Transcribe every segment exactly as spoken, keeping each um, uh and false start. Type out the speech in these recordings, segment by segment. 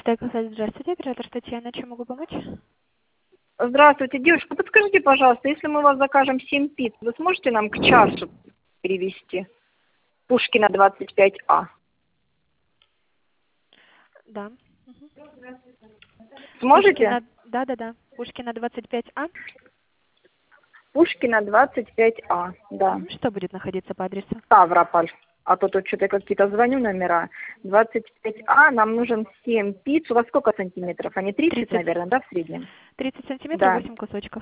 Телеком-сайт, здравствуйте, оператор Татьяна, чем могу помочь? Здравствуйте, девушка, подскажите, пожалуйста, если мы у вас закажем семь пиц, вы сможете нам к часу перевезти? Пушкина двадцать пять А. Да. Мгм. Сможете? Пушкина, да, да, да. Пушкина двадцать пять А. Пушкина двадцать пять А, да. Мгм. Что будет находиться по адресу? Ставрополь. А то тут что-то какие-то звоню номера. двадцать пять А, нам нужен семь пиц. У вас сколько сантиметров? Они тридцать, тридцать. наверное, да, в среднем? тридцать сантиметров, Да. восемь кусочков.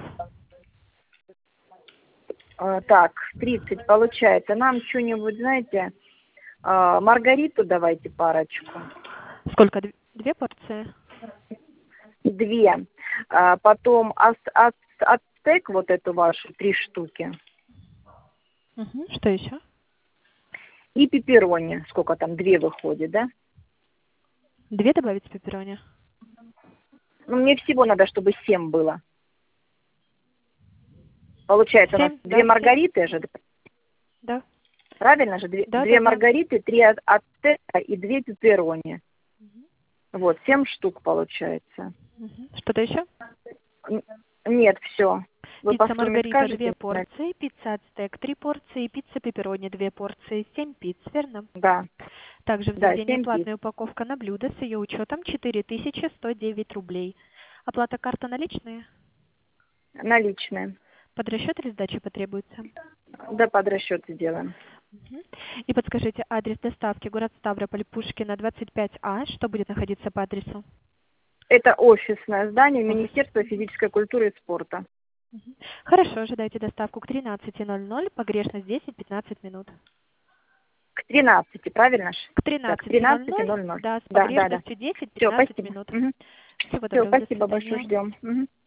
Э, так, тридцать получается. Нам что-нибудь, знаете, э, маргариту давайте парочку. Сколько? Дв- Две порции? Две. А, потом ас- ас- ацтек вот эту вашу, три штуки. Мгм. Что еще? И пепперони. Сколько там, две выходит, да? Две добавить пепперони? Ну, мне всего надо, чтобы семь было. Получается, у нас Семь, да, две семь. маргариты же, Да. правильно же? Две, Да, две да, да. маргариты, три ат- ацтека и две пепперони. Вот, семь штук получается. Мгм. Что-то еще? Н- Нет, все. Вы по Пицца сумме Маргарита две скажете? порции, пицца Ацтек три порции, пицца Пепперони две порции, семь пиц, верно? Да, Также в да, заведении семь пиц. платная упаковка на блюдо с ее учетом четыре тысячи сто девять рублей. Оплата карта наличные? Наличные. Под расчет или сдача потребуется? Да, под расчет сделаем. Мгм. И подскажите адрес доставки: город Ставрополь, Пушкина двадцать пять А. Что будет находиться по адресу? Это офисное здание Офис. Министерства физической культуры и спорта. Мгм. Хорошо, ожидайте доставку к тринадцати ноль-ноль, погрешность десять-пятнадцать минут. К тринадцати, правильно ж? К Да, к тринадцати тринадцати ноль-ноль, ноль ноль. да, с Да, да, да. погрешностью Все, десять-пятнадцать спасибо. минут. Угу. Всего Все, доброго, до спасибо большое, свидания. ждем. Угу.